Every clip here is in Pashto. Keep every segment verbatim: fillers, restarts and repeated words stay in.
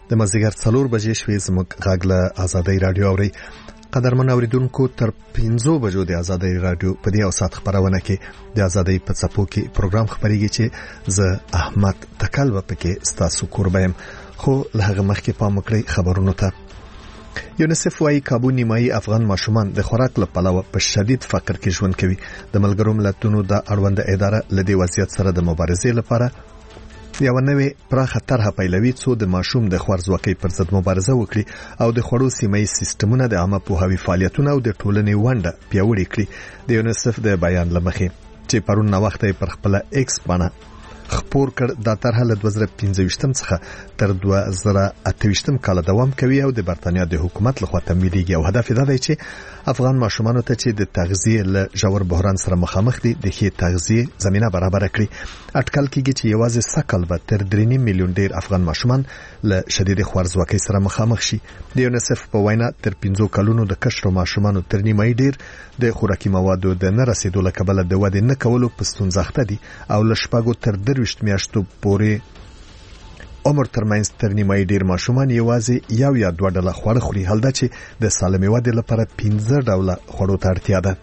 د مازدیګر څلور بجې شوې زموږ غږ له ازادۍ رادیو اوري. قدرمن اوریدونکو تر پنځو بجو د ازادۍ رادیو په دې اوسات خبرونه کې د ازادۍ په څپو کې پروګرام خبريږي چې زه احمد تکل و پکې ستاسو قربایم. خو له هغه مخکې پام وکړئ خبرونو ته. یونیسف وايي کابو نیمایي افغان ماشومان د خوراک له پلوه په شدید فقر کې ژوند کوي. د ملګرو ملتونو د اړونده اداره له دې وضعیت سره د مبارزې لپاره یو نوې پراخه طرحه پیلوي څو د ماشوم د خوارځواکۍ پر ضد مبارزه وکړي او د خوړو سیمه ییز سیستمونه د عامه پوهاوي فعالیتونه او د ټولنې ونډه پیاوړې کړي. د یونیسف د بیان لمخې چې پرون نو وخت پر خپل ایکس باندې خبر کړ د طرحه له دوه زره پنځه څخه تر دوه زره اته کال دوام کوي او د برتانیا د حکومت لخوا تمویلېږي او هدف دا دی چې افغان ماشومانو ته چې د تغذیه له ژور بحران سره مخامخ دي د ښې تغذیه زمينه برابر کړي. اټکل کېږي چې یوازې سکل به تر درې میلیون ډیر افغان ماشومان له شدید خوارځواکۍ سره مخامخ شي. د یونیسف په وینا تر پنځو کلونو د کشر ماشومانو تر نیمه ډیر د خوراکي موادو د نه رسیدو له کبله د ودې نه کولو په ستونزه دي او له شپږو تر درویشت میاشتو پورې عمر ترمنځ تر نیمه ډیر ماشومان یوازې یو یا دوه ډوله خواړه خوري، حال دا چې د سالمې ودې لپاره پنځه ډوله خوړو ته اړتیا ده.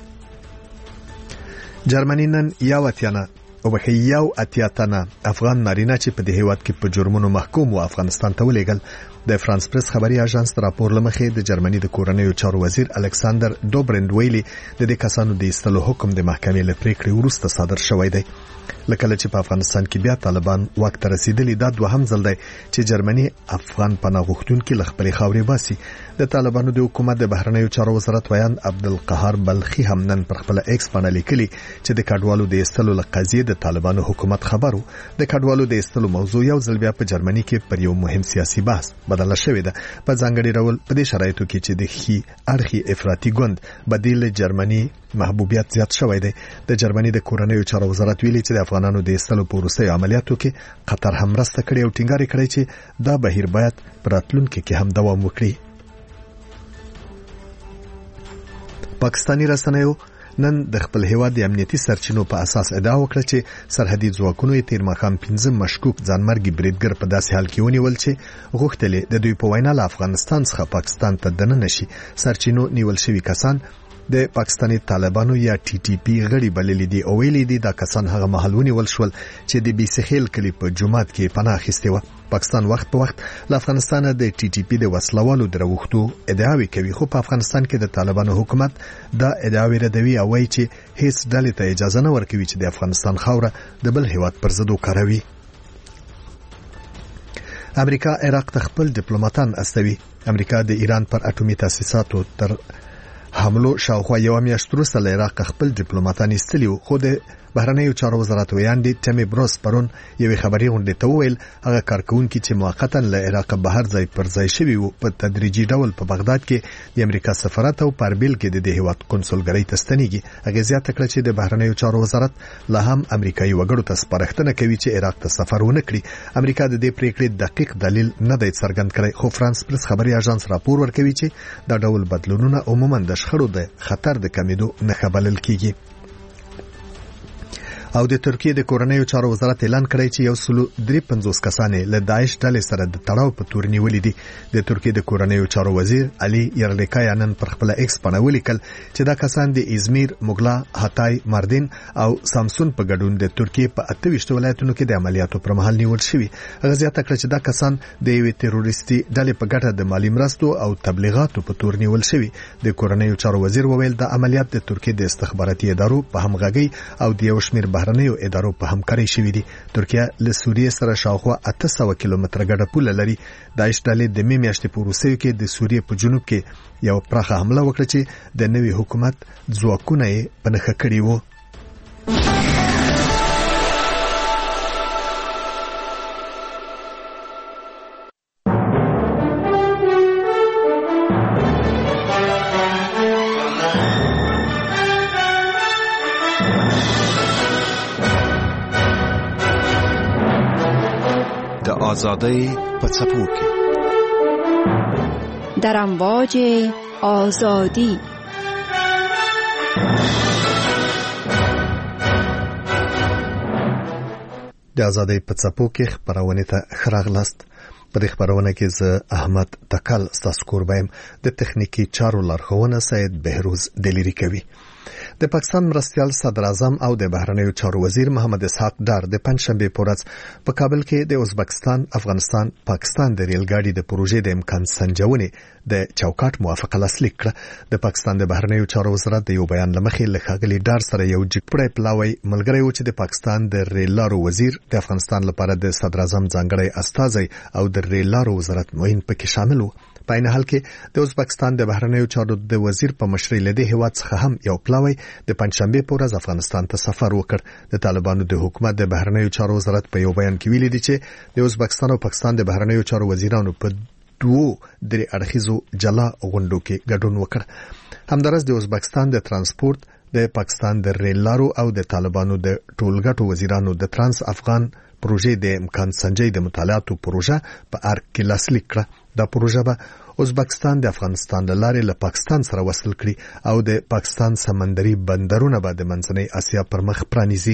جرمني نن یو اتیانه او به یو اتیاتنه افغان نارینه چې په دې هیواد کې په جرمونو محکوم و افغانستان ته ولېګل. د فرانس پریس خبري اژانس راپور لمخې د جرمني د کورنیو چارو وزیر الکساندر دوبرند ویلي د دې کسانو د ایستلو حکم د محکمې له پریکړې وروسته صادر شوی دی. لکه چې په افغانستان کې بیا طالبان وخت رسیدلی دا دوهم ځل دی چې جرمني افغان پناه غوښتونکي له خپلې خاورې باسي. د طالبانو د حکومت د بهرنیو چارو وزارت ویان عبدالقهار بلخي هم نن پر خپل ایکس باندې لیکلي چې د کډوالو د ایستلو له قضیې د طالبانو حکومت خبرو. د کډوالو د ایستلو موضوع یو ځل بیا په جرمني کې پر یو مهم سیاسي بحث بدله شوې ده، په ځانګړي ډول په دې شرایطو کې چې د خي اړخي افراطي ګوند بدیل جرمني محبوبیت زیات شوی دی. د جرمني د کورنیو چارو وزارت ویلي چې د افغانانو د ایستلو په وروستیو عملیاتو کې قطر هم مرسته کړې او ټینګار کړی چې دا بهیر باید په راتلونکي کې هم دوام وکړي. پاکستاني رسنیو نن د خپل هیواد د امنیتي سرچینو په اساس ادعا وکړه چې سرحدي ځواکونو یې تیر ماښام پنځه مشکوک ځانمرګي بریدګر په داسې حال کې ونیول چې غوښتل د دوی په وینا له افغانستان څخه پاکستان ته دننه شي. سرچینو نیول شوی کسان د پاکستاني طالبانو یا ټي ټي پی غړي بللي دي او ویلي دي دا کسان هغه محل ونیول شول چې د بیسخیل کلی په جمعات کې پناه اخیستي و. پاکستان وخت په وخت له افغانستان د ټي ټي پی د وسلوالو دروغتو ادعاوې کوي، خو په افغانستان کې د طالبانو حکومت دا ادعاوې ردوي او وایي چې هیڅ ډلې ته اجازه نه ورکوي چې د افغانستان خاوره د بل هیواد پر ضد وکاروي. امریکا عراق ته خپل ډیپلوماټان استوي. امریکا د ایران پر اټومي تاسیساتو تر حملو شاوخوا یو میاشت وروسته له عراق خپل ډیپلوماټان ایستلي وو، خو د بهرنیو چارو وزارت ویاندې ټمی بروس پرون یوې خبري غونډې ته وویل هغه کارکونکي چې موقتا له عراق بهر ځای پر ځای شوي وو په تدریجي ډول په بغداد کې د امریکا سفارت او پاربیل کې د دې هیواد کنسولګرۍ ته ستنېږي. هغه زیاته کړه چې د بهرنیو چارو وزارت لا هم امریکایي وګړو ته سپارښتنه کوي چې عراق ته سفر ونه کړي. امریکا د دې پریکړې دقیق دلیل نه دی څرګند کړی، خو فرانس پریس خبري اژانس راپور ورکوي چې دا ډول بدلونونه عموما د شخړو د خطر د کمیدو نښه بلل کیږي. او د ترکیه د کورنیو چارو وزارت اعلان کړی چې یو سلو درې پنځوس کسان له داعش ډلې سره د تړاو په تور نیولې دي. د ترکیه د کورنیو چارو وزیر علي یرلیکای نن پر خپل ایکس باندې ولیکل چې دا کسان د ازمیر، مغلا، هاتای، ماردین او سامسون په ګډون د ترکیه په اته ویشت ولایتونو کې د عملیاتو پر مهال نیول شوي. هغه زیاته کړه چې دا کسان د یوې تروریستي ډلې په ګټه د مالی مرستو او تبلیغاتو په تور نیول شوي. د کورنیو چارو وزیر وویل د عملیات د ترکیه د استخباراتي ادارو په همغږي او د یو شمېر بهرنیو ادارو په همکاري شوې دي. ترکیه له سوریې سره شاوخوا اته سوه کیلومتره ګډه پوله لري. داعش ډلې د مې میاشتې په وروستیو کې د سوریې په جنوب کې یو پراخه حمله وکړه چې د نوي حکومت ځواکونه یې په نښه کړي وو. آزادی په څپو کې در امواج آزادی. د آزادۍ په څپو کې خبرونه ته خراغلاست. په دې خبرونه کې ز احمد تکل ستاسو کوربایم د تخنیکی چارو لارښوونه سید بهروز دلیری کوي. د پاکستان مرستیال صدر اعظم او د بهرنیو چارو وزیر محمد اسحاق ډار د پنځشنبه په ورځ په کابل کې د ازبکستان، افغانستان، پاکستان د ریل ګاډي د پروژې د امکان سنجونې د چوکاټ موافقه لاسلیک کړه. د پاکستان د بهرنیو چارو وزارت د یو بیان لمخې له ښاغلي ډار سره یو جګپړی پلاوی ملګری و چې د پاکستان د ریل لارو وزیر، د افغانستان لپاره د صدر اعظم ځانګړی استازی او د ریل لارو وزارت معین پکې شامل وو. په عین حال کې د ازبکستان د بهرنیو چارو د وزیر په مشرۍ له دې هیواد څخه هم یو پلاوی د پنځشنبه په ورځ افغانستان ته سفر وکړ. د طالبانو د حکومت د بهرنیو چارو وزارت په یو بیان کې ویلي دی چې د ازبکستان او پاکستان د بهرنیو چارو وزیرانو په دوو درې اړخیزو جلا غونډو کې ګډون وکړ. همدارس د ازبکستان د ترانسپورت، د پاکستان د ریل لارو او د طالبانو د ټولګټو وزیرانو د ترانس افغان پروژې د امکان سنجي د مطالعاتو پروژه په ارګ کې لاسلیک کړه. دا پروژه به ازبکستان د افغانستان له لارې له پاکستان سره وصل کړي او د پاکستان سمندري بندرونه به د منځنۍ اسیا پر مخ پرانیزي.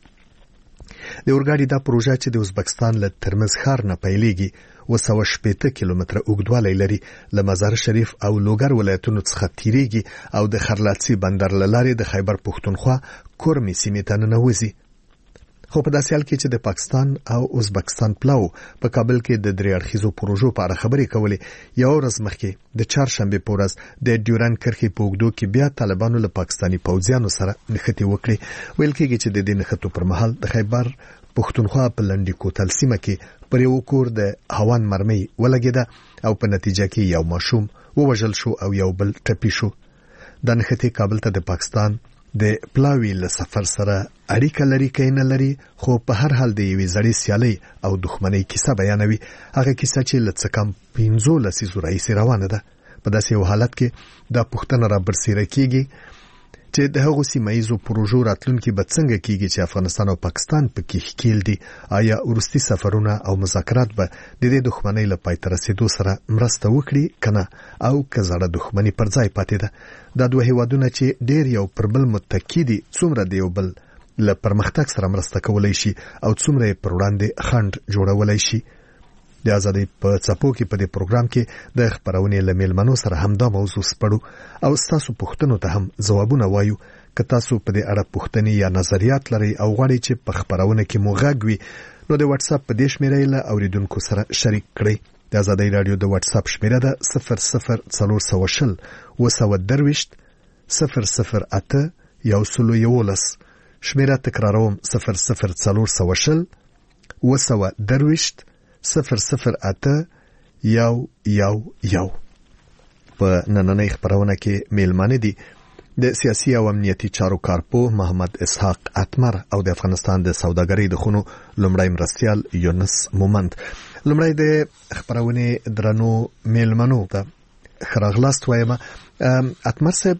د اورګاډي دا پروژه چې د ازبکستان له ترمز ښار نه پیلېږي و سوه شپېته کیلومتره اوږدوالی لري، له مزار شریف او لوګر ولایتونو څخه تیریږي او د خرلاڅي بندر له لارې د خیبر پښتونخوا کورمې سیمې ته ننوځي. خو په داسې حال کې چې د پاکستان او ازبکستان پلاو په کابل کې د درې اړخیزو پروژو په اړه خبرې کولې، یو ورځ مخکې د چهارشنبه په ورځ د ډیورن کرښې په اوږدو کې بیا طالبانو له پاکستاني پوځیانو سره نښتې وکړې. ویل کېږي چې د دې نښتو پر مهال د خیبر پښتونخوا په لنډي کوتل سیمه کې پر یو کور د هوان مرمۍ ولګېده او په نتیجه کې یو ماشوم ووژل شو او یو بل ټپي شو. دا نښتې کابل ته د پاکستان د پلاوی له سفر سره اړیکه لري که نه لري، خو په هر حال د یوې زړې سیالۍ او دښمنۍ کیسه بیانوي. هغه کیسه چې له څه کم پنځو لسیزو راهیسې روانه ده. په داسې یو حالت کې دا پوښتنه را برسېره کېږي چې د هغو سیمه ییزو پروژو راتلونکي به څنګه کېږي چې افغانستان او پاکستان پکې ښکیل دي. آیا وروستي سفرونه او مذاکرات به د دې دښمنۍ له پای ته رسېدو سره مرسته وکړي که نه، او که زړه دښمني پر ځای پاتې ده؟ دا دوه هیوادونه چې ډېر یو پر بل متکی دي، څومره د یو بل له پرمختګ سره مرسته کولی شي او څومره یې پر وړاندې خنډ جوړولی شي؟ د ازادۍ په څپو کې په دې پروګرام کې د خبرونې له میلمنو سره همدا موضوع سپړو او ستاسو پوښتنو ته هم ځوابونه وایو. که تاسو په دې اړه پوښتنې یا نظریات لرئ او غواړئ چې په خبرونه کې مو غږ وي، نو د واتس اپ په دې شمیرې له اوریدونکو سره شریک کړئ. د ازادۍ رادیو د واتس اپ شمیره ده صفر صفر څلور سوه شل اوه سوه درویشت صفر صفر اته یو سلو یولس. شمیره تکراروم صفر صفر څلور سوه شل اوه سوه درویشت صفر صفر اته یو یو یو. په نننۍ خبرونه کې میلمانه دي د سیاسي او امنیتي چارو کارپو محمد اسحاق اتمر او د افغانستان د سوداګرۍ د خونو لومړی مرستیال یونس مومند. لومړی د خبرونه درنو میلمنو ته خراغلاست وایم. اتمر صاحب،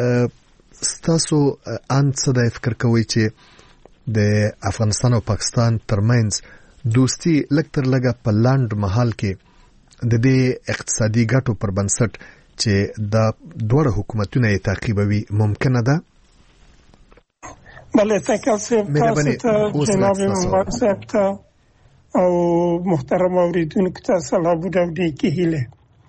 ستاسو ان څه د فکر کوي چې د افغانستان او پاکستان ترمنځ دوستي لکتر لګه په لاند محل کې د دې اقتصادي ګټو پر بنسټ چې دا دوه حکومتونه یې تعقیبوي ممکنه ده؟ بله، تاسو ته جناب محمد صاحب ته او محترم اوریدونکو ته سلام او نیکی هیله.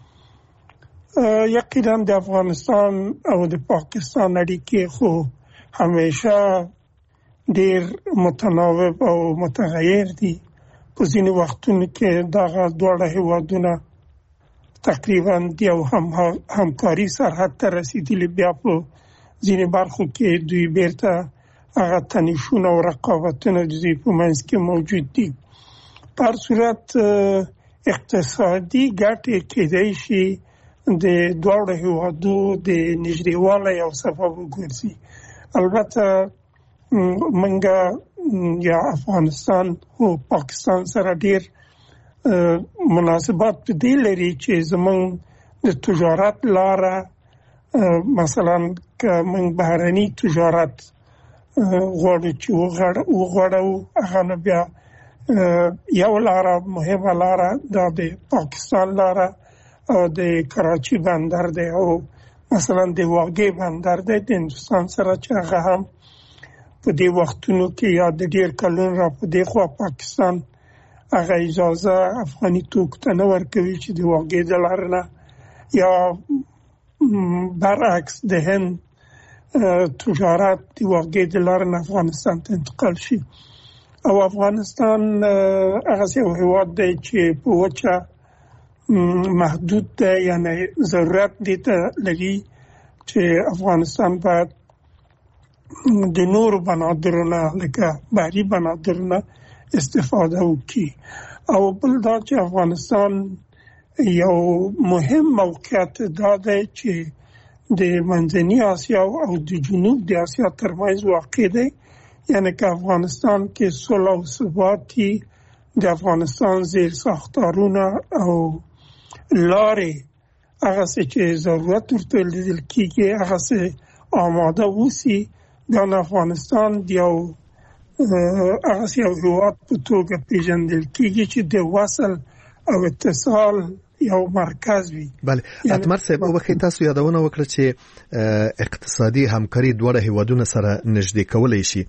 یقینا د افغانستان او د پاکستان اړیکې خو همیشه ډېر متناوب او متغیر دي. په ځینې وختونو کې دغه دواړه هیوادونه تقریبا د یو هم همکاري سرحد ته رسیدلي، بیا په ځینې برخو کې دوی بیرته هغه تنشونه او رقابتونه د دوی په منځ کې موجود دي. په هر صورت اقتصادي ګټې کېدای شي د دواړو هیوادو د نږدېوالي یو سبب وګرځي. البته منګه یا افغانستان او پاکستان سره ډیر مناسبات په دې لري چې زمونږ د تجارت لاره، مثلا که موږ بهرني تجارت غواړو چې وغواړو، هغه نه بیا یو لاره مهمه لاره دا د پاکستان لاره او د کراچي بندر دی، او مثلا د واګې بندر دی د هندوستان سره چې هغه هم په دې وختونو کې یا د ډیر کلونو را په دې خوا پاکستان هغه اجازه افغاني توکو ته نه ورکوي چې د واګې د لارې نه یا برعکس د هند تجارت د واګې د لارې نه افغانستان ته انتقال شي. او افغانستان هغه یو هیواد دی چې په وچه محدود دی، یعنی ضرورت دی ته لري چې افغانستان باید د نورو بنادرونه لکه بحري بنادرونه استفاده وکړي. او بل دا چې افغانستان یو مهم موقعیت دا دی چې د منځنۍ اسیا او د جنوب د اسیا ترمنځ واقع دی، یعنی که افغانستان کې صلح او ثباتی د افغانستان زیر ساختارونه او لارې هغه څه چې ضرورت ورته لیدل کېږي هغه څه آماده وسی، بیا افغانستان یو هغه څه یو هیواد په توګه پیژندل کېږي چې د وصل او اتصال یو مرکز وي. بله اتمر صاحب وبخښئ، تاسو یادونه وکړه چې اقتصادي همکاري دواړه هیوادونه سره نږدې کولی شي.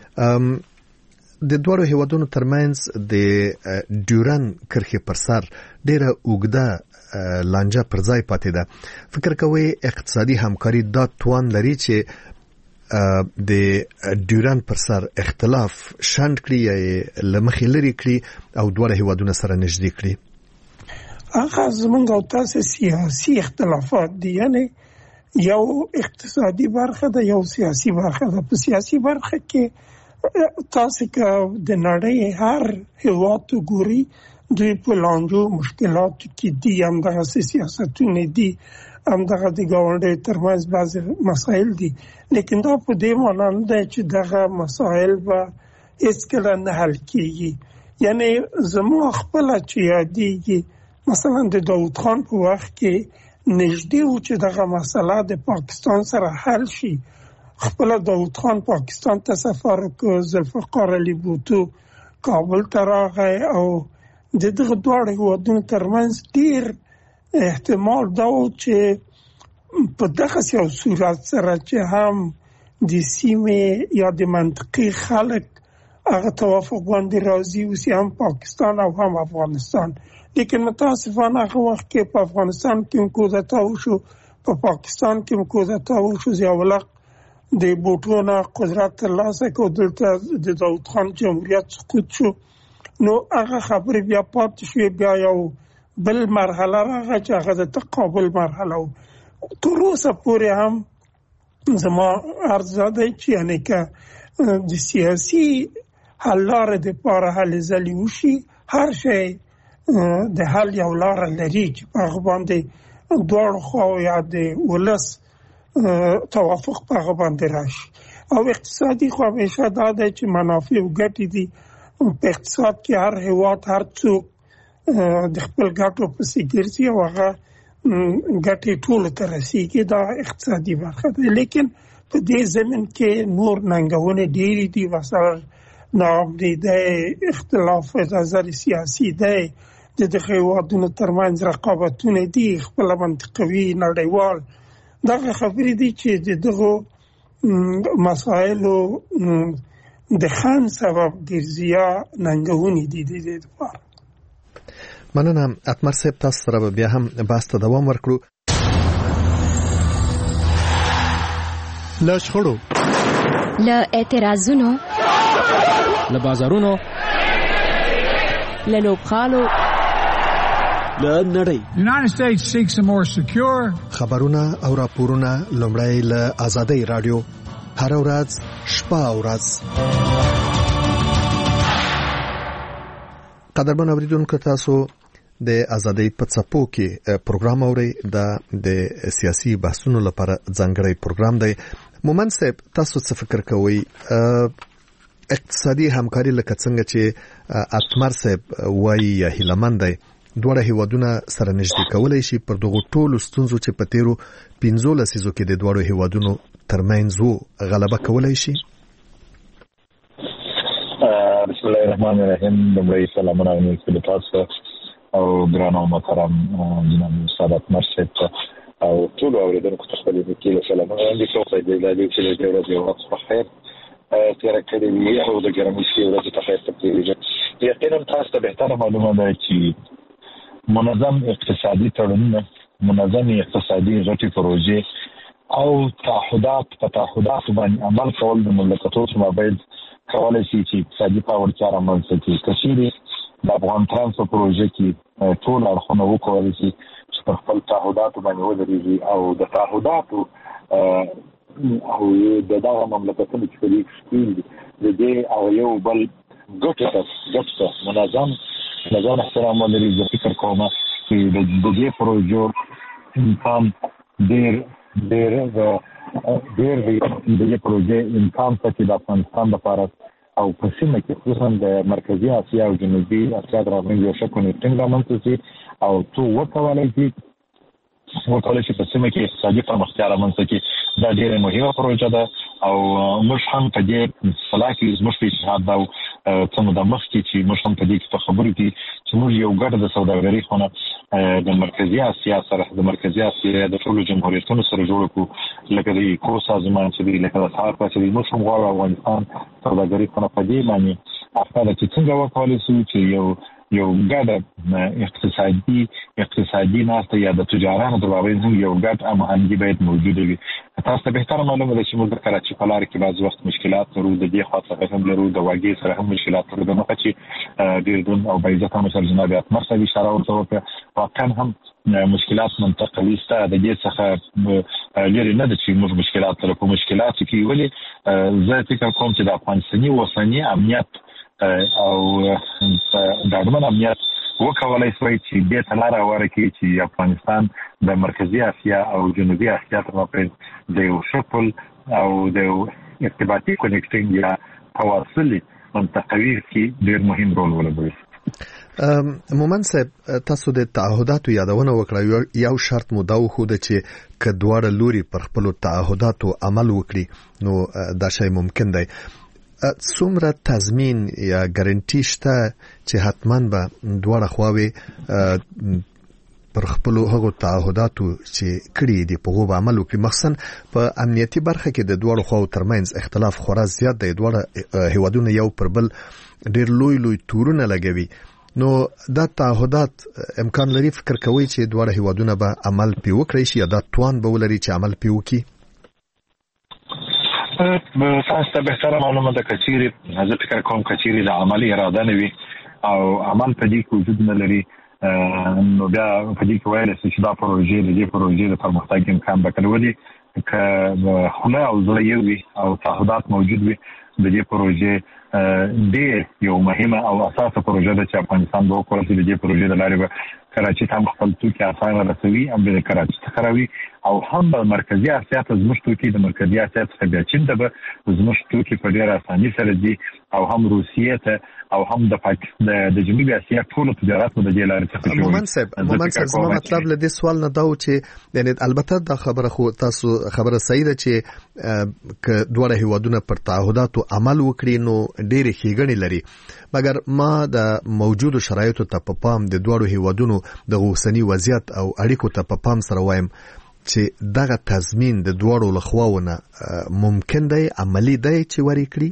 د دواړو هیوادونو ترمنځ د ډیورن کرښې پر سر ډیره اوږده لانجه پر ځای پاتې ده. فکر کوئ اقتصادي همکاري دا توان لري چې د ډیورن پر سر اختلاف شنډ کړي یا له مخې لرې کړي او دواړه هیوادونه سره نږدې کړي؟ هغه زمونږ او تاسو سیاسي اختلافات دي، یعنی یو اقتصادي برخه ده یو سیاسي برخه ده. په سیاسي برخه کې تاسو که د نړۍ هر هیواد ګوري دوی په لانجو مشکلاتو کې دي، همدغه سیاستونه دي، همدغه د ګاونډیو ترمنځ بعضې مسایل دي، لیکن دا په دې معنا نه ده چې دغه مسایل به هیڅکله نه حل کېږي. یعنی زموږ خپله چې یادېږي مثلا د داود خان په وخت کې نږدې و چې دغه مسله د پاکستان سره حل شي. خپل داود خان پاکستان ته سفر وکړ، ذوالفقار علي بوټو کابل ته راغی او د دغه دواړو هیوادونو ترمنځ ډېر احتمال دا و چې په دغه یو صورت سره چې هم د سیمې یا د منطقې خلک هغه توافق باندې راضي اوسي، هم پاکستان او هم افغانستان. لیکن متاسفانه هغه وخت کې په افغانستان کې هم کودتا وشو، په پاکستان کې هم کودتا وشو، ضیاءالحق د بوټو نه قدرت ترلاسه کړ، دلته د داود خان جمهوریت سقوط شو. نو هغه خبرې بیا پاتې شوې، بیا یو بل مرحله راغله چې هغه د تقابل مرحله و. تر اوسه پورې هم زما عرض دا دی چې یعنې که د سیاسي حل لارې دپاره هلې ځلې وشي، هر شی د حل یو لاره لري چې په هغه باندې دواړو خواو یا د ولس توافق په هغه باندې راشي. او اقتصادي خو همیشه دا دی چې منافع او ګټې دي. په اقتصاد کې هر هیواد هر څوک د خپل ګټو پسې ګرځي او هغه ګټې ټولو ته رسېږي، دا اقتصادي برخه ده. لیکن په دې زمین کې نور ننګونې ډېرې دي، مثلا ناامني اختلاف نظر سیاسي دی، د دغه هیوادونو ترمنځ رقابتونه دي، خپله منطقوي نړیوال دغه خبرې دي چې د دغو مسایلو د خنډ سبب ګرځي یا ننګونې دي د دې لپاره. مننه اتمر صاحب، تاسو سره به بیا هم بحث ته دوام ورکړو. له شخړو، له اعتراضونو، له بازارونو، له لوبغالو، له نړۍ. The United States seeks a more secure. خبرونه او راپورونه لومړی له آزادۍ رادیو، هر ورځ شپه او ورځ. قدرمن اوریدونکو، تاسو د آزادۍ په څپو کې پروګرام اورئ. دا د سیاسي بحثونو لپاره ځانګړی پروګرام دی. مومن صاحب، تاسو څه فکر کوئ؟ اقتصادي همکاري لکه څنګه چې اتمر صاحب وایي یا هیلمن دی، دواړه هیوادونه سره نږدې کولی شي پر دغو ټولو ستونزو چې په تیرو پنځو لسیزو کې د دواړو هیوادونو ترمنځ وو غلبه کولی شي؟ بسم الله الرحمن الرحیم. لومړی سلامونه علیکم تاسو او ګرانو محترم جناب استاد اتمر صاحب او ټول اوریدونکو ته خپل وکیل سلامونه لیکو. په دې لارې چې د ورځې وخت په خیر تیر کړی وي او د ګرمۍ ورځې په خیر ته تیریږي. یقینا تاسو ته بهتره معلومه ده چې منظم اقتصادي تړونونه، منظم اقتصادي غټي پروژې او تعهدات په تعهدات باندې عمل کول د مملکتونو مابین کولای شي چې اقتصادي پیاوړتیا رامنځته کړي. کچېرې د افغان ترانس په پروژه کې ټول اړخونه وکولای شي چې په خپل تعهداتو باندې ودرېږي او د تعهداتو او د دغه مملکتونو چې په دې کې د دې او یو بل ګټه ګټه منظم منظم احترام ولري. زه فکر کوم چې د دې پروژو امکان ډېر ډېر ډېر د دې پروژې امکان چې د افغانستان لپاره او په سیمه کې خصوصا د مرکزي اسیا او جنوبي اسیا درامن یو شکل ټینګ رامنځته شي او تو وکولای شي وکولای شي په سیمه کې اقتصادي پرمختیا رامنځته کړي. دا ډېره مهمه پروژه ده او موږ هم په دې صلاح کې زموږ په اتحاد او څنګه د مخ کې چې موږ هم په دې کې خبرې دي چې موږ یو ګډ د سوداګرۍ خونه د مرکزي اسیا سره د مرکزي اسیا د ټولو جمهوریتونو سره جوړ کړو، لکه د ایکو سازمان چې دی، لکه د سار په چې موږ هم غواړو افغانستان سوداګرۍ خونه په دې باندې افکار چې څنګه وکولای شو چې یو یو ګډ اقتصادي اقتصادي ناسته یا د تجارانو د مابین هم یو ګډ همغږي باید موجود وي. تاسو ته بهتره معلومه ده چې موږ د کراچي په لار کې بعض وخت مشکلات لرو، د دې خاطر هم لرو، د واګي سره هم مشکلات لرو. د مخه چې ډېر دون او باید هم سره جناب اتمر صاحب اشاره ورته وکړه، واقعا هم مشکلات منطقوي سته. د دې څخه لري نه ده چې موږ مشکلات لرو. په مشکلات کې ولې زه فکر کوم چې د افغانستاني اوسنی امنیت او د اړمن امنیت وکولای شي چې دې تلاره ورکړي چې افغانستان د مرکزي اسیا او جنوبي اسیا تر مابین د یو شکل او د ارتباطي کنیکټینګ یا تواصلي منطقوي کې ډېر مهم رول ولوبوي. مومن صاحب، تاسو د تعهداتو یادونه وکړه. یو شرط مو دا وخو ده چې کډوړ لوري پر خپل تعهداتو عمل وکړي نو دا شی ممکن دی. څومره تضمین یا ګارانټي شته چې حتماً به دواړه خواوې پر خپل هغو تعهداتو چې کړي دي په هغو عمل وکړي؟ مخصوصا په امنیتي برخه کې د دواړو خواو ترمنځ اختلاف خورا زیات دی. دواړه هیوادونه یو پر بل ډېر لوی لوی تورونه لګوي. نو دا تعهدات امکان لري فکر کوي چې دواړه هیوادونه به عمل پې وکړي شي یا دا توان به ولري چې عمل پې وکړي؟ تاسو ته بهتره معلومه ده کچېرې زه فکر کوم کچېرې د عملي اراده نه وي او عمل په دې کې وجود نه لري نو بیا په دې کې ویل چې دا پروژې د دې پروژې د پرمختګ امکان به کولې که خوله او زړه یو وي او تعهدات موجود وي د دې پروژې ډېر یو مهمه او اساسه پروژه ده چې افغانستان به وکړي. د دې پروژې د لارې به کراچي ته خپل توکي اسانه رسوي او د کراچي څخه راوي او هم د مرکزي اسیا ته زموږ توکي د مرکزي اسیا څخه بیا چین ته به زموږ توکي په ډېره اساني سره دي او هم روسیې ته او هم د پاکستان د جنوبي اسیا ټول تجارت په دې لارې څخه جوړ. مومن صاحب مومن صاحب زما مطلب له دې سوال نه دا و چې یعنی البته دا خبره خو تاسو خبره صحیح ده چې ک دوه هیوادونه پر تعهداتو عمل وکړي نو ډېر ښېګڼې لري، مګر ما د موجودو شرایطو ته په پام د دوه هیوادونو د اوسنی وضعیت او اړیکو ته په پام سره وایم چې دغه تضمین د دوه لخواونه ممکن دی، عملی دی چې وری کړی.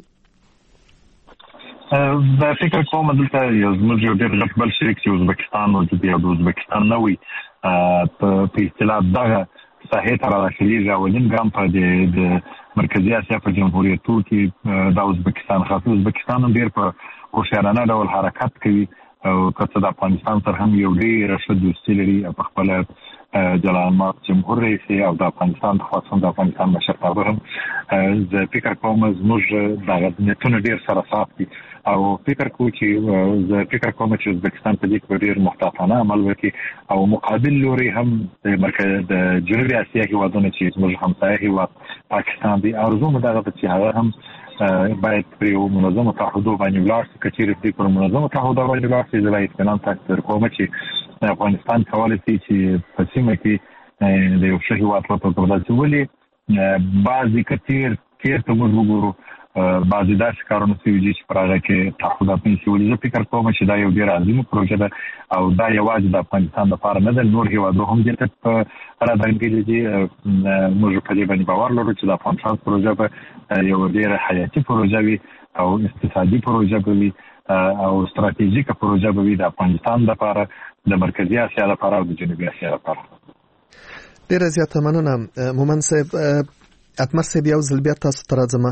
دا فکر کوم دلته یو زموږ یو ډېر غټ بل شریک چې ازبکستان موجود دی او د ازبکستان نه وي په اصطلاح دغه ساحې ته راشلیږي او نیم ګام په د مرکزي اسیا په جمهوریتونو کې د ازبکستان خاصه ازبکستان هم ډېر په هوښیارانه ډول حرکت کوي او که څه د افغانستان سره هم یو ډېر ښه دوستي لري. په خپله جلال ماک جمهور رئیس او د افغانستان خاصه د افغانستان مشرتابه هم زه فکر کوم زموږ دغه نیتونه ډېر سره صاف دي او فکر کوم چې زه فکر کوم چې ازبکستان په دې کې ډېر محتاطانه عمل وکړي او مقابل لوري هم د مرکز د جنوبي اسیا هیوادونه چې زموږ همسایه هیواد پاکستان دی ارزو مو دغه چې هغه هم باید پر یو منظمه تعهدو باندې ولاړ شي. که چېرې دوی پر منظمه تعهدو باندې ولاړ شي زه به اطمینان تاسو ته درکوم چې افغانستان کولی شي چې په سیمه کې د یو ښه هېواد په توګه بدل شي. ولې بعضې که تېر تېر ته موږ وګورو بعضی داسې کارونه شوي چې پراغه کې تحقیقات نه شوي. زه فکر کوم چې دا یو ډیر عظیمه پروژه ده او دا یوازې د افغانستان لپاره نه ده، نور هیوادو هم دې ته راځي دي. موږ په دې باندې باور لرو چې د افغانستان پروژه به یو ډیر حیاتي پروژه وي او اقتصادي پروژه وي او ستراتیژیکه پروژه وي د افغانستان لپاره، د مرکزی اسیا لپاره او د جنوبي اسیا لپاره. ډیر زیاته مننه مومن صاحب. اتمر صاحب یو ځل بیا تاسو ته راځم.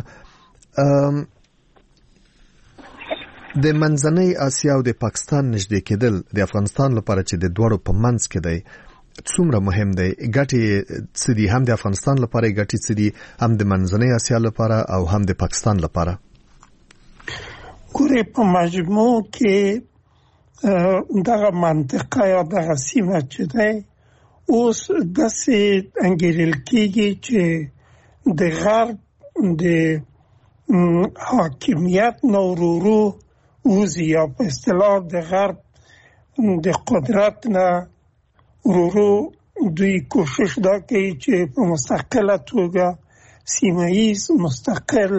د منځنۍ اسیا او د پاکستان نږدې کېدل د افغانستان لپاره چې د دوړو په منځ کې دی څومره مهم دی؟ ګټې څه دي؟ هم د افغانستان لپاره ګټې څه دي، هم د منځنۍ اسیا لپاره او هم د پاکستان لپاره؟ ګورې په مجموع کې دغه منطقه یا دغه سیمه چې دی اوس داسې انګیرل کېږي چې د غرب د حاکمیت نورورو وزي یا په اصطلاح د غرب د قدرت نه ورورو دوی کوشش دا کوي چې په مستقله توګه سیمه‌ایز مستقل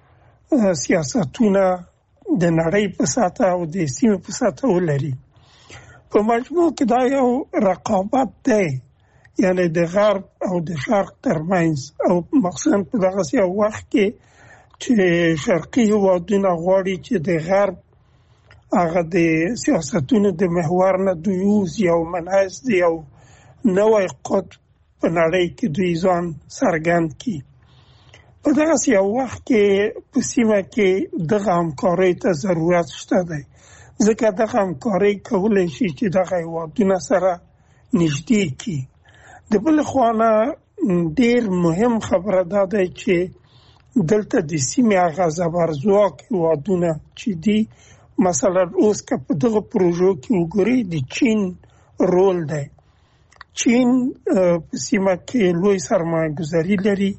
سیاستونه د نړۍ په سطح او د سیمې په سطح ولري. په مجموع کې دا یو رقابت دی، یعنی د غرب او د شرق ترمنځ، او مخصوصا په دغه یو وخت کې چې شرقي هیوادونه غواړي چې د غرب هغه د سیاستونو د محور نه دوی وزي او منحص دی او نوی قطب په نړۍ کې دوی ځان څرګند کړي. په دغه یو وخت کې په سیمه کې دغه همکارۍ ته ضرورت شته دی، ځکه دغه همکارۍ کولی شي چې دغه هیوادونه سره نږدې کړي. د بل خوا نه ډېر مهم خبره دا ده چې دلته د سیمې هغه زبرځواک هیوادونه چې دي، مثلا اوس که په دغه پروژو کې وګورئ د چین رول دی. چین په سیمه کې لوی سرمایه ګذاري لري.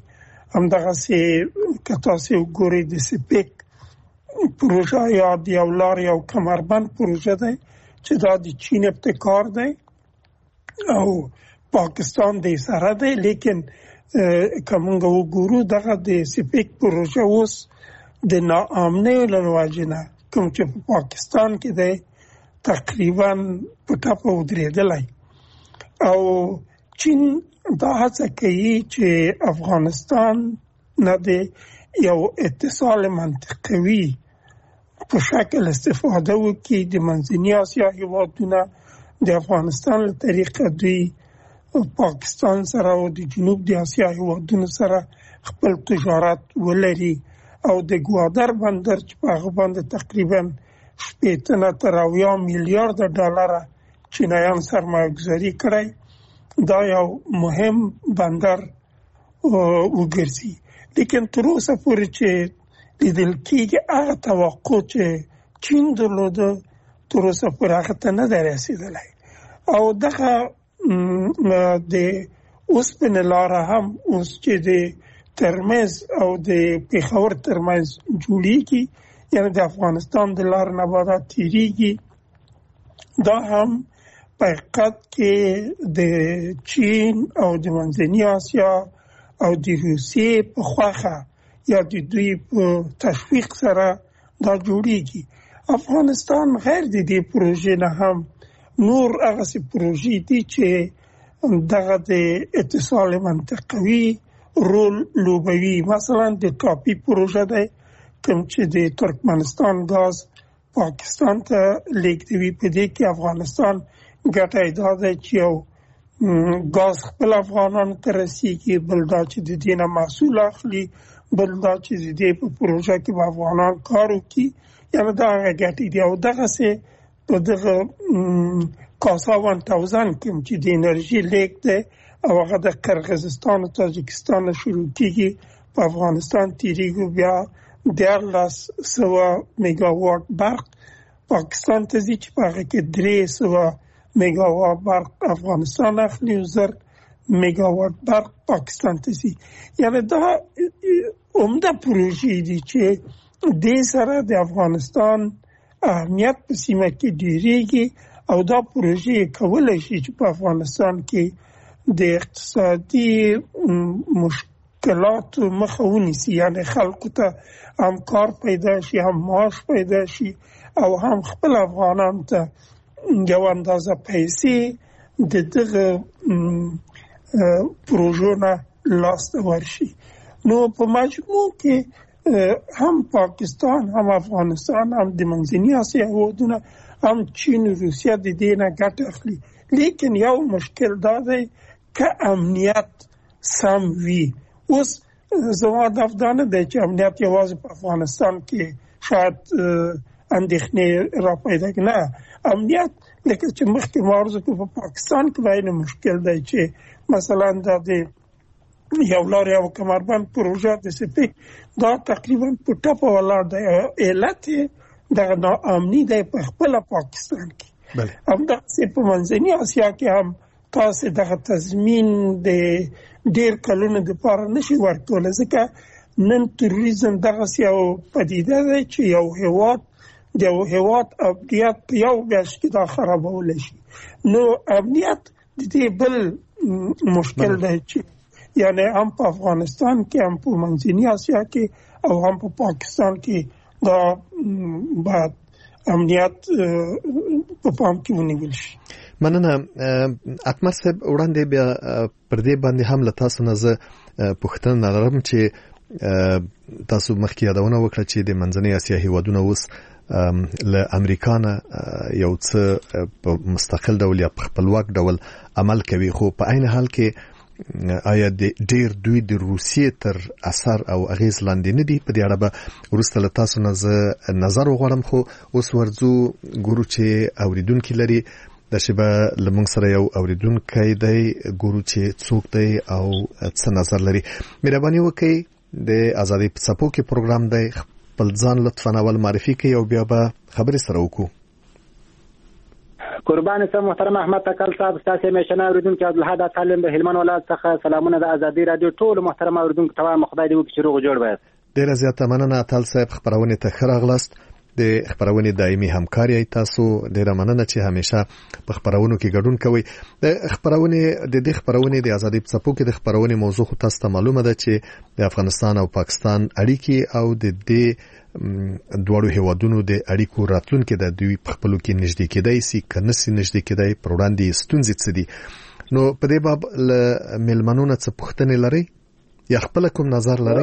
همدغسې که تاسې وګورئ د سپیک پروژه یا د یو لار یو کمربند پروژه دی چې دا د چین ابتکار دی او پاکستان د سره دی، لیکن که موږ وګورو دغه د سپیک پروژه اوس د ناامنۍ له وجې نه کوم چې په پاکستان کې دی تقریبا په ټپه ودرېدلی، او چین دا هڅه کوي چې افغانستان نه د یو اتصال منطقوي په شکل استفاده وکړي. د منځنۍ اسیا هیوادونه د افغانستان له طریقه دوی پاکستان سره او د جنوب د اسیا هیوادونو سره خپل تجارت ولري، او د ګوادر بندر چې په هغه باندې تقریبا شپېته نه تر اویا میلیارده ډالره چینایان سرمایه ګذاري کړی، دا یو مهم بندر وګرځي. لیکن تر اوسه پورې چې لیدل کېږي هغه توقع چې چین درلوده تر اوسه پورې هغه ته نه دی رسېدلی، او دغه د اوسپنې لاره هم اوس چې د ترمز او د پېښور ترمنځ جوړیږي، یعنی د افغانستان د لارې نه باید تېرېږي، دا هم په حقیقت کې د چین او د منځنۍ اسیا او د روسیې په خوښه یا د دوی په تشویق سره دا جوړیږي. افغانستان غیر د دې پروژې نه هم نور هغسې پروژې دي چې دغه د اتصال منطقوي رول لوبوي. مثلا د ټاپي پروژه دی کوم چې د ترکمنستان غاز پاکستان ته لیږدوي. په دې کې افغانستان ګټه یې دا ده چې یو غاز خپل افغانانو ته رسیږي، بل دا چې د دې نه محصول اخلي، بل دا چې د دې په پروژه کې به افغانان کار وکړي، یعنې دا هغه ګټې دي. او دغسې په دغه کاسا ون تاوزند کې چې د انرژي لیږد دی او هغه د قرغیزستان او تاجکستان نه شروع کېږي په افغانستان تېرېږي، بیا دیارلس سوه میګاواټ برق پاکستان ته ځي چې په هغه کې درې سوه میګاواټ برق افغانستان اخلي او زر میګاواټ برق پاکستان ته ځي. یعنې دا عمده پروژې دي چې دې سره د افغانستان اهمیت په سیمه کې ډېرېږي، او دا پروژې کولی شي چې په افغانستان کې د اقتصادي مشکلات مخه ونیسي، یعنی خلکو ته هم کار پیدا شي، هم معاش پیدا شي او هم خپل افغانان ته یو اندازه پیسې د دغه پروژو نه لاسته ورشي. نو په مجموع کې هم پاکستان، هم افغانستان، هم د منځنۍ اسیا هېوادونه، هم چین او روسیه د دې نه ګټه اخلي. لیکن یو مشکل دا دی که امنیت سم وي. اوس زما هدف دا نه دی چې امنیت یوازې په افغانستان کې شاید اندېښنې را پیدا کړي، نه، امنیت لکه چې مخکې ما عرض کړو په پاکستان کې باید مشکل دی چې مثلا دا د یو لارې او کمربند پروژه د سپیک دا تقریبا په ټپه ولاړ دی. علت دغه ناامني دی په خپل پاکستان کې. همداسې په منځنۍ اسیا کې هم تاسو دغه تضمین د ډېر کلونو دپاره نشي ورکولی، ځکه نن تروریزم دغسې یو پدیده دی چې یو هېواد د یو هېواد امنیت په یو میاشت کې دا خرابولی شي. نو امنیت د دې بل مشکل دی چې یعنی هم په افغانستان کې، هم په منځنۍ اسیا کې او هم په پاکستان کې دا باید امنیت په پام کې ونیول شي. مننه. اکمل صاحب، وړاندې بیا پر دې باندې هم له تاسو نه زه پوښتنه لرم چې تاسو مخکې یادونه وکړه چې د منځنۍ اسیا هېوادونه اوس له امریکا نه یو څه په مستقل ډول یا په خپلواک ډول عمل کوي، خو په عین حال کې آیا د ډیر دوی د روسیې تر اثر او اغیز لاندې نه دي؟ په دې اړه به وروسته له تاسو نه زه نظر وغواړم، خو اوس ورځو ګورو چې اوریدونکي لري. د شیبه لمونږ سره یو اوریدونکی دی، ګورو چې څوک دی او څه نظر لري. مهرباني وکړئ، د ازادۍ په څپو کې پروګرام دی، خپل ځان لطفاً اول معرفي کړئ او بیا به خبرې سره وکړو. قربان سم محترم احمد تکل صاحب، تاسو میشنه اوریدونکو عبدالحد سالم د هلمند ولایت څخه سلامونه د ازادۍ رادیو ټول محترم اوریدونکو ته وایم، خدای دې وکړي چې روغ جوړ وي. ډیره زیاته مننه اتل صاحب، خبرونه ته ښه راغلاست. د خبرونه دایمي همکاري ای تاسو ډیره مننه چې همیشه په خبرونو کې ګډون کوئ. د خبرونه د دې خبرونه د ازادۍ په څپو کې د خبرونه موضوع خو تاسو ته معلومه ده چې د افغانستان او پاکستان اړیکې او د دې دوړو هیوادونو د اړیکو راتلونکي د دوی په خپلو کې نږدې کېدای سي کنه سي نږدې کېدای پر وړاندې ستونزې څه دي. نو په دې باب له ملمنونو څه پوښتنې لري یا خپل کوم نظر لري؟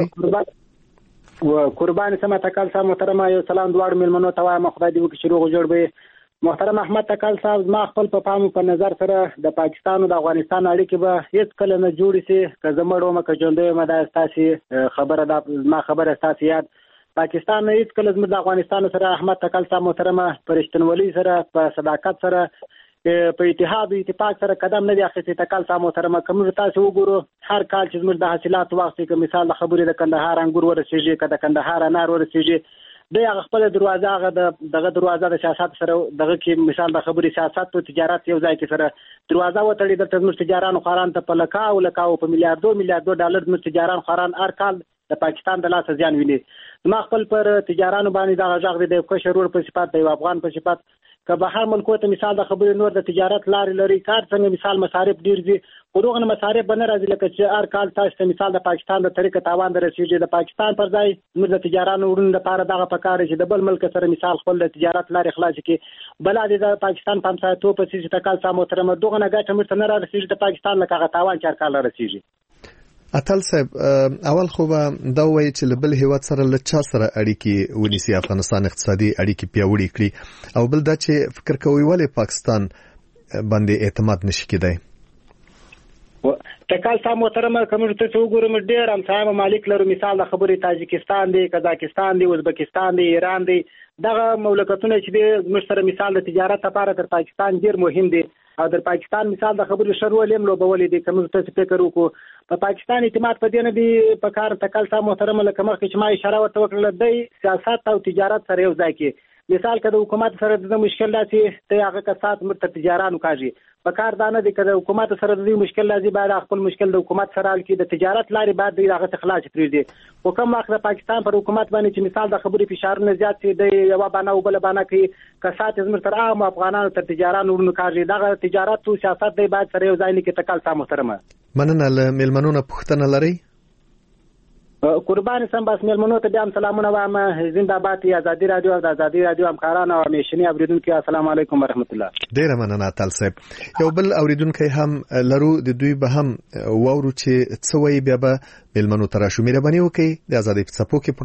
و قربان سم تکل صاحب محترم، یو سلام دوړ ملمنو ته وایم، خدای دې وکړي چې روغ جوړ وي. محترم احمد تکل صاحب، ما خپل په پام په نظر سره د پاکستان او د افغانستان اړیکې به هیڅ کله نه جوړې سي، که زمړو مکه ژوندې ما دا تاسو خبره ده، ما خبره تاسو یاد پاکستان نه هیڅ کله زموږ د افغانستان سره احمد تکل صاحب محترمه پر رښتینولۍ سره، په صداقت سره، په اتحاد او اتفاق سره قدم نه دی اخیستی. تکل صاحب محترمه، کوم تاسو وګورو هر کال چې زموږ د حاصلات وخت کې مثال د خبرې د کندهار انګور ورسیږي، که د کندهار انار ورسیږي، د هغه خپل دروازه هغه دغه دروازه د سیاست سره دغه کې مثال د خبرې سیاست او تجارت یو ځای کې سره دروازه وتړي، د زموږ تجارانو خاران ته په لکاو لکاو په میلیارډو میلیارډو ډالر زموږ تجاران خاران هر کال د پاکستان د لاس ځان ویني. ما خپل پر تجارانو باندې دا غږ دی د کشرور په صفات دی افغان په صفات که بهر ملکو ته مثال د خبرې نور د تجارت لارې لري، کار څنګه مثال مصارف ډیر دي، خو دغه مصارف به نه راځي لکه چې هر کال تاسو ته مثال د پاکستان د طریقه تاوان درسیږي. د پاکستان پر ځای موږ د تجارانو ورونو لپاره دغه پکاره چې د بل ملک سره مثال خپل د تجارت لارې خلاص کړي، بل د پاکستان په همسایتو په سیسه تکال سم محترم دغه نه ګټه مرته نه رسیږي، د پاکستان لکه تاوان چار کال رسیږي. اتل صاحب، اول خو به دا وایي چې له بل هیواد سره له چا سره اړیکې ونیسي، افغانستان اقتصادي اړیکې پیاوړې کړي، او بل دا چې فکر کوي ولې پاکستان باندې اعتماد نشي کېدای؟ تکال صاحب محترمه، کوم ته وګورم ډېر همسایه ممالک لرو، مثال د خبرې تاجکستان دی، قزاقستان دی، ازبکستان دی، ایران دی، دغه مملکتونه چې د موږ سره مثال د تجارت لپاره تر پاکستان ډېر مهم دي، او د پاکستان مثال د خبرې شروع لیم لوبولې دي. کوم ته فکر وکړو په پاکستان اعتماد په دې نه دی په کار. تکال صاحب محترمه، لکه مخکې چې ما اشاره ورته وکړله، د سیاست او تجارت سره یو ځای کې مثال که د حکومت سره د مشکل راځي ته هغه کسات مرته تجارانو کاږي، په کار دا نه دی که د حکومت سره د مشکل راځي باید خپل مشکل د حکومت سره حل کړي، د تجارت لارې باید د هغه څخه خلاص پرېږدي. خو کوم وخت د پاکستان پر حکومت باندې چې مثال د خبرې فشارونه زیات شي، د یوه بانه او بله بانه کوي، کسات زموږ تر عامو افغانانو تر تجارانو ورونو کاږي، دغه تجارت او سیاست دی باید سره یو ځای نه کې. تکال صاحب محترمه، مننه. له مېلمنو نه پوښتنه لرئ؟ قربان سم بس ملمنو ته بیا سلامونه وایم زنده‌باد ازادي رادیو او د ازادي رادیو همکارانو او میشني اوریدونکو السلام علیکم ورحمت الله. ډیر مننه تل صاحب. یو بل اوریدونکو هم لرو د دوی به هم وورو چې څه وی بیا به ملمنو ترا شو مهرباني وکي د ازادي په څپو کې